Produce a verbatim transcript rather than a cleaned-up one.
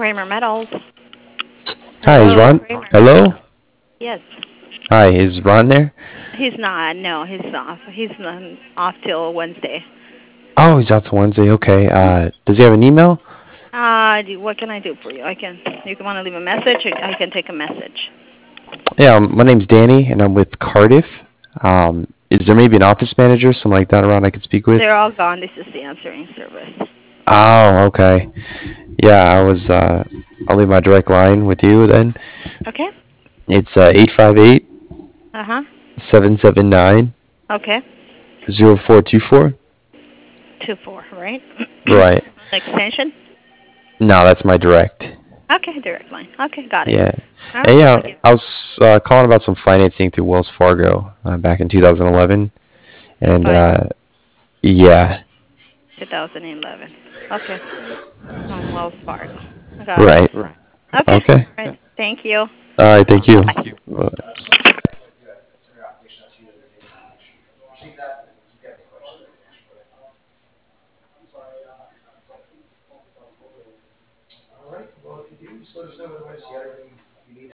Kramer Metals. Hi, is Hello, Ron? Kramer. Hello? Yes. Hi, is Ron there? He's not. No, he's off. He's um, off till Wednesday. Oh, he's out to Wednesday. Okay. Hmm. Uh, does he have an email? Uh, do, what can I do for you? I can. You can want to leave a message, or I can take a message. Yeah, um, my name's Danny, and I'm with Cardiff. Um, is there maybe an office manager, something like that around I could speak with? They're all gone. This is the answering service. Oh, okay. Yeah, I was. Uh, I'll leave my direct line with you then. Okay. It's uh, eight five eight, Uh huh. seven seven nine, Okay. zero four two four. Two four, right? Right. Extension. No, that's my direct. Okay, direct line. Okay, got it. Yeah. All And right. yeah, I'll give I was uh, calling about some financing through Wells Fargo uh, back in two thousand eleven. And five uh, yeah, twenty eleven. Okay. On Wells Fargo. Got it. right. Okay. Okay. All right. Thank you. All right. Thank Bye you. bye.